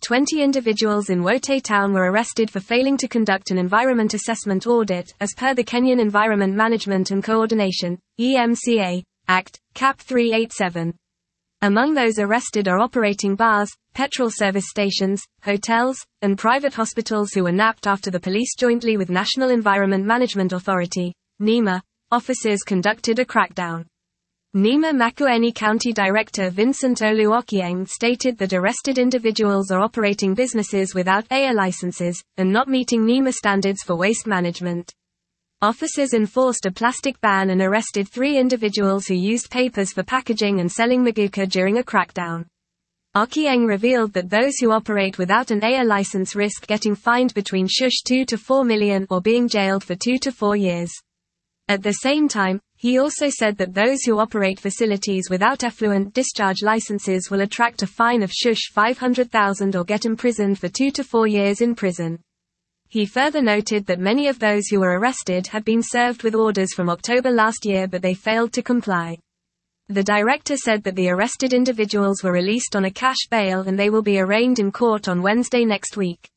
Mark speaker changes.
Speaker 1: 20 individuals in Wote town were arrested for failing to conduct an environment assessment audit, as per the Kenyan Environment Management and Coordination, EMCA, Act, Cap 387. Among those arrested are operating bars, petrol service stations, hotels, and private hospitals who were nabbed after the police jointly with National Environment Management Authority, NEMA, officers conducted a crackdown. NEMA Makueni County Director Vincent Olu Okieng stated that arrested individuals are operating businesses without AA licenses, and not meeting NEMA standards for waste management. Officers enforced a plastic ban and arrested 3 individuals who used papers for packaging and selling maguka during a crackdown. Okieng revealed that those who operate without an AA license risk getting fined between $2 to $4 million or being jailed for 2 to 4 years. At the same time, he also said that those who operate facilities without effluent discharge licenses will attract a fine of $500,000 or get imprisoned for 2 to 4 years in prison. He further noted that many of those who were arrested had been served with orders from October last year but they failed to comply. The director said that the arrested individuals were released on a cash bail and they will be arraigned in court on Wednesday next week.